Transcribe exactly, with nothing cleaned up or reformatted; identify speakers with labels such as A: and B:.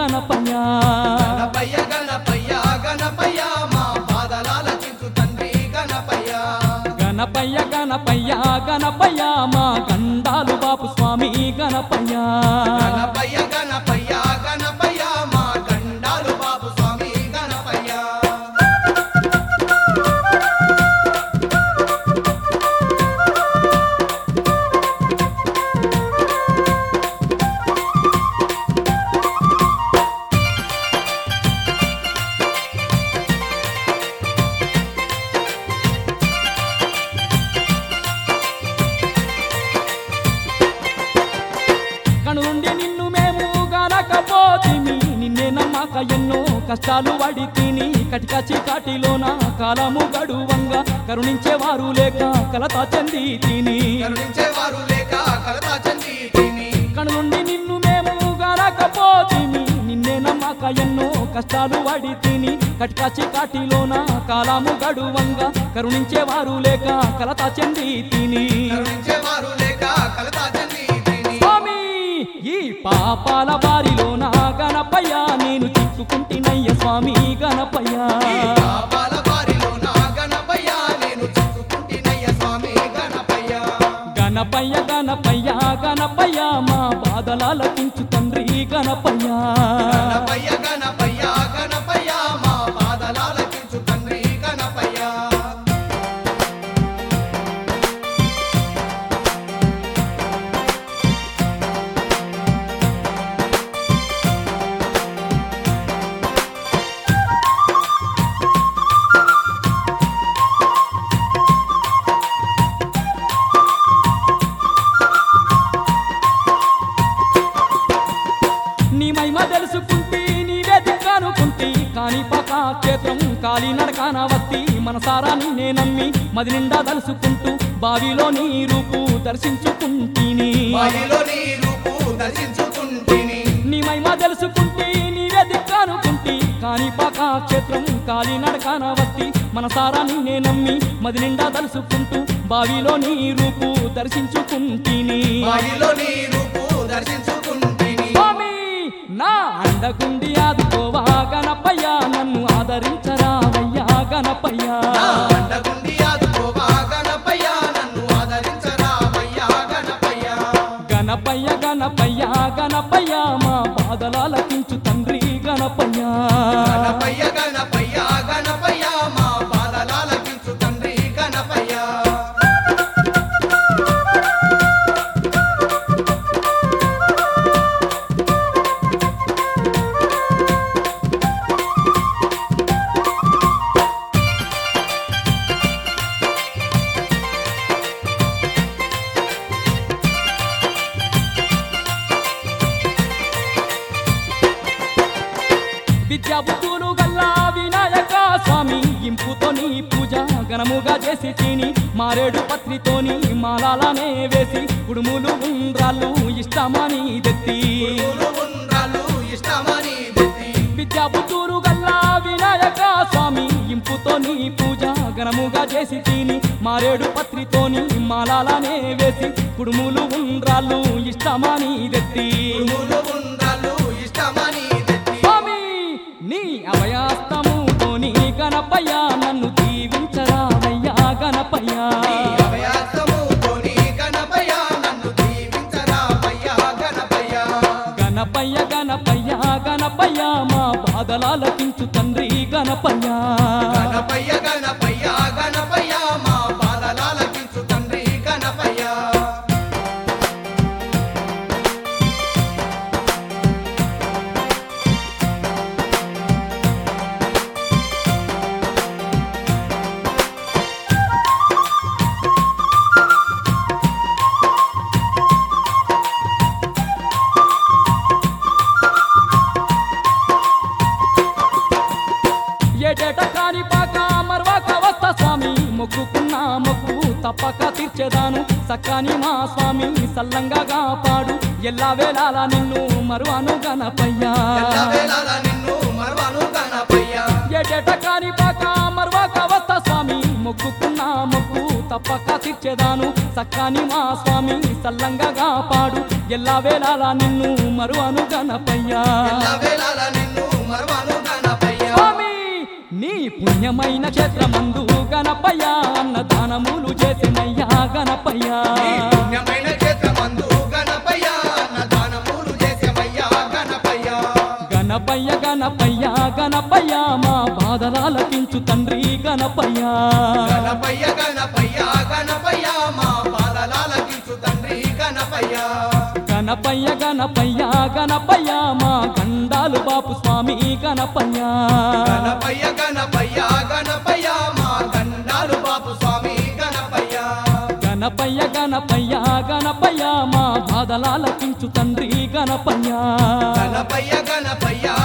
A: గణపయ్య
B: గణపయ్య గణపయ్య గణపయ్య మా బాధలాలకించు తండ్రి గణపయ్య
A: గణపయ్య గణపయ్య గణపయ్య మా గండాలు బాపు స్వామి గణపయ్య
B: గణపయ్య గణపయ్య గణపయ్య మా గండాలు బాపు స్వామి గణపయ్య
A: కనుండి నిన్ను మేము గనకపోతిమి నిన్నే నమ్మక ఎన్నో కష్టాలు వడి తిని కటిక చీకాటిలోన కాలము గడువంగా కరుణించేవారు లేక కలత చెంది తిని
B: కరుణించేవారు లేక కలత చెంది తిని
A: కనుండి నిన్ను మేము గనకపోతిమి నిన్నే నమ్మక ఎన్నో కష్టాలు వడి తిని కటిక చీకాటిలోన కాలము గడువంగా కరుణించేవారు లేక కలత చెంది తిని
B: కరుణించేవారు లేక కలత చెంది తిని
A: స్వామి ఈ పాపాల బారిలోన గణపయ్య నేను చిక్కుకుంటినయ్య స్వామి గణపయ్య
B: ఈ పాపాల బారిలో నా గణపయ్య నేను చిక్కుకుంటినయ్య స్వామి గణపయ్య
A: గణపయ్య గణపయ్య గణపయ్య మా బాధలాలకించు తండ్రి గణపయ్య
B: గణపయ్య గణపయ్య గణపయ్య మా బాధలాలకించు తండ్రి గణపయ్య
A: నీ మహిమ తెలుసుకుంటే నీవే దిక్కనుకుంటే కాని పక క్షేత్రం కాలి నడకాన వత్తి మనసారా నిన్నే నమ్మి మది నిండా తలుసుకుంటూ బావిలో నీ రూపు దర్శించుకుంటీని
B: బావిలో నీ రూపు దర్శించుకుంటిని
A: నీ మహిమ తెలుసుకుంటే నీవే దిక్కనుకుంటే కాని పక క్షేత్రం కాలి నడకాన వత్తి మనసారా నిన్నే నమ్మి మది నిండా తలుసుకుంటూ బావిలో నీ రూపు దర్శించుకుంటీని
B: బావిలో నీ రూపు దర్శించుకుంటిని
A: స్వామి నా అండగుండి ఆదుకోవా గణపయ్య నన్ను ఆదరించరావయ్యా గణపయ్య
B: నా అండగుండి ఆదుకోవా గణపయ్య నన్ను ఆదరించరావయ్యా గణపయ్య
A: గణపయ్య గణపయ్య గణపయ్య మా బాధలాలకించు తండ్రి గణపయ్య
B: గణపయ్య గణపయ్య గణపయ్య మా బాధలాలకించు తండ్రి గణపయ్య
A: విద్యా బుద్ధులు గల్లా వినాయక స్వామి ఇంపుతో నీ పూజ ఘనముగా చేసి తిని మారేడు పత్రితోని మాలాలనే వేసి కుడుములు ఉండ్రాళ్ళు ఇష్టమని దెత్తి
B: పూలు ఉండ్రాళ్ళు ఇష్టమని దెత్తి
A: విద్యా బుద్ధులు గల్లా వినాయక స్వామి ఇంపుతో నీ పూజ ఘనముగా చేసి తిని మారేడు పత్రితోని మాలాలనే వేసి కుడుములు ఉండ్రాళ్ళు ఇష్టమని దెత్తి
B: పూలు ఉండ్రాళ్ళు ఇష్టమని దెత్తి
A: స్వామి నీ అభయాస్తముతోని గణపయ్య నన్ను దీవించరావయ్యా గణపయ్య
B: నీ అభయాస్తముతోని గణపయ్య నన్ను దీవించరావయ్యా గణపయ్య
A: గణపయ్య గణపయ్య గణపయ్య మా బాధలాలకించు తండ్రి గణపయ్య
B: గణపయ్య గణపయ్య గణపయ్య మా బాధలాలకించు తండ్రి గణపయ్య
A: ఏటేట కాని పాక మరవక వస్తా స్వామి మొక్కుకున్న మొక్కు తప్పక తీర్చేదాను సక్కాని మా స్వామి సల్లంగా కాపాడు ఎల్లా వేళాల నిన్ను మరువను గణపయ్య
B: ఎల్లవేళల నిన్ను మరువను గణపయ్య
A: ఏటేట కాని పాక మరవక వస్తా స్వామి మొక్కుకున్న మొక్కు తప్పక తీర్చేదాను సక్కాని మా స్వామి సల్లంగా కాపాడు ఎల్లా వేళలా నిన్ను మరువను గణపయ్యా
B: ఎల్లవేళల నిన్ను మరువను గణపయ్యా
A: స్వామి నీ పుణ్యమైన క్షేత్రమందు గణపయ్యా అన్నదానములు చేసినయ్యా గణపయ్యా
B: నీ పుణ్యమైన క్షేత్రమందు గణపయ్యా అన్నదానములు చేసేవయ్యా గణపయ్యా
A: గణపయ్య గణపయ్య గణపయ్య మా బాధలాలకించు తండ్రి గణపయ్య
B: గణపయ్య గణపయ్య గణపయ్య మా బాధలాలకించు తండ్రి గణపయ్య
A: గణపయ్య గణపయ్య గణపయ్య మా గండాలు బాపు స్వామి గణపయ్య
B: గణపయ్య గణపయ్య గణపయ్య మా గండాలు బాపు స్వామి గణపయ్య
A: గణపయ్య గణపయ్య గణపయ్య మా బాధలాలకించు తండ్రి గణపయ్య
B: గణపయ్య గణపయ్య